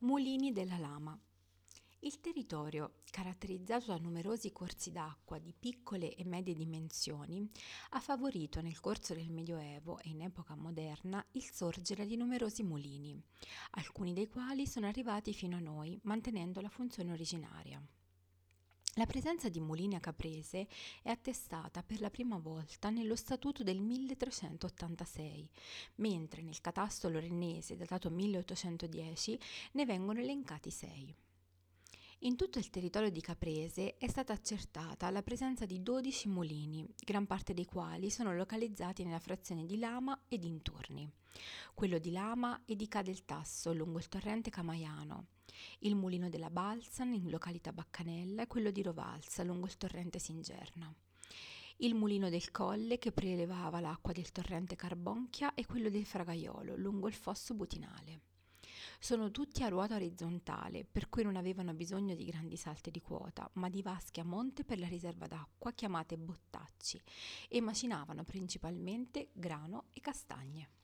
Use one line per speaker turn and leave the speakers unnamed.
Mulini della Lama. Il territorio, caratterizzato da numerosi corsi d'acqua di piccole e medie dimensioni, ha favorito nel corso del Medioevo e in epoca moderna il sorgere di numerosi mulini, alcuni dei quali sono arrivati fino a noi, mantenendo la funzione originaria. La presenza di mulini a Caprese è attestata per la prima volta nello Statuto del 1386, mentre nel catasto lorennese datato 1810 ne vengono elencati 6. In tutto il territorio di Caprese è stata accertata la presenza di 12 mulini, gran parte dei quali sono localizzati nella frazione di Lama e dintorni. Quello di Lama è di Ca del Tasso, lungo il torrente Camaiano, il mulino della Balsan in località Baccanella e quello di Rovalsa lungo il torrente Singerna. Il mulino del Colle che prelevava l'acqua del torrente Carbonchia e quello del Fragaiolo lungo il fosso Butinale. Sono tutti a ruota orizzontale, per cui non avevano bisogno di grandi salti di quota, ma di vasche a monte per la riserva d'acqua chiamate bottacci, e macinavano principalmente grano e castagne.